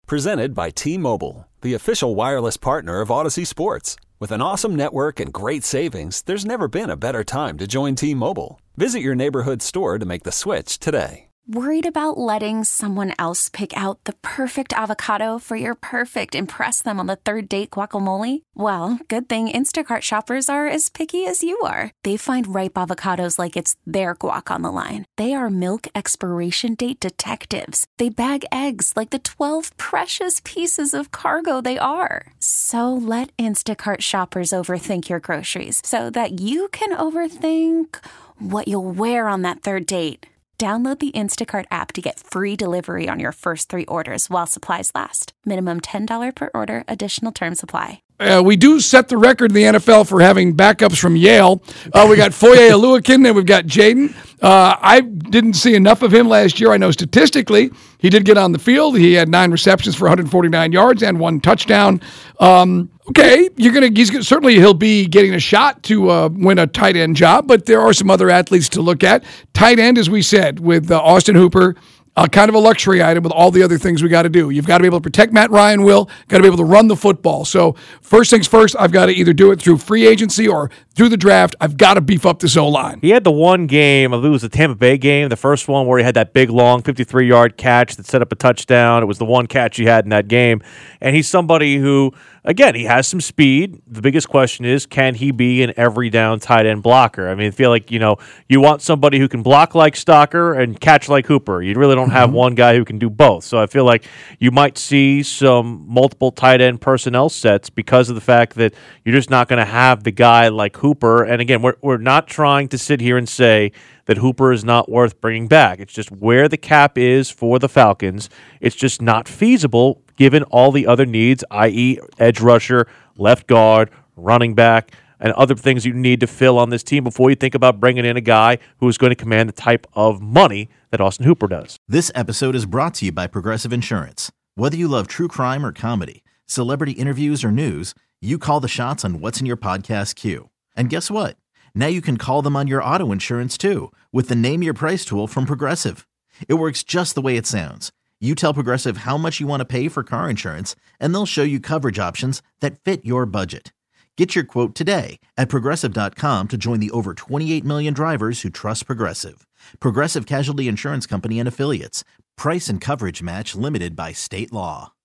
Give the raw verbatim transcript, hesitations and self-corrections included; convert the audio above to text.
Presented by T-Mobile, the official wireless partner of Odyssey Sports. With an awesome network and great savings, there's never been a better time to join T-Mobile. Visit your neighborhood store to make the switch today. Worried about letting someone else pick out the perfect avocado for your perfect impress them on the third date guacamole? Well, good thing Instacart shoppers are as picky as you are. They find ripe avocados like it's their guac on the line. They are milk expiration date detectives. They bag eggs like the twelve precious pieces of cargo they are. So let Instacart shoppers overthink your groceries so that you can overthink what you'll wear on that third date. Download the Instacart app to get free delivery on your first three orders while supplies last. Minimum ten dollars per order. Additional terms apply. Uh, we do set the record in the N F L for having backups from Yale. Uh, we got Foye Oluokun and we've got Jaden. Uh, I didn't see enough of him last year. I know statistically he did get on the field. He had nine receptions for one hundred forty-nine yards and one touchdown. Um, okay, you're gonna. He's gonna, certainly he'll be getting a shot to uh, win a tight end job, but there are some other athletes to look at. Tight end, as we said, with uh, Austin Hooper. Uh, kind of a luxury item with all the other things we got to do. You've got to be able to protect Matt Ryan, Will. Got to be able to run the football. So first things first, I've got to either do it through free agency or through the draft. I've got to beef up this O-line. He had the one game, I believe it was the Tampa Bay game, the first one where he had that big, long fifty-three-yard catch that set up a touchdown. It was the one catch he had in that game. And he's somebody who, again, he has some speed. The biggest question is, can he be an every down tight end blocker? I mean, I feel like, you know, you want somebody who can block like Stalker and catch like Hooper. You really don't have mm-hmm. one guy who can do both. So I feel like you might see some multiple tight end personnel sets because of the fact that you're just not going to have the guy like Hooper. And again, we're we're not trying to sit here and say that Hooper is not worth bringing back. It's just where the cap is for the Falcons. It's just not feasible given all the other needs, that is edge rusher, left guard, running back, and other things you need to fill on this team before you think about bringing in a guy who is going to command the type of money that Austin Hooper does. This episode is brought to you by Progressive Insurance. Whether you love true crime or comedy, celebrity interviews or news, you call the shots on what's in your podcast queue. And guess what? Now you can call them on your auto insurance too with the Name Your Price tool from Progressive. It works just the way it sounds. You tell Progressive how much you want to pay for car insurance, and they'll show you coverage options that fit your budget. Get your quote today at Progressive dot com to join the over twenty-eight million drivers who trust Progressive. Progressive Casualty Insurance Company and Affiliates. Price and coverage match limited by state law.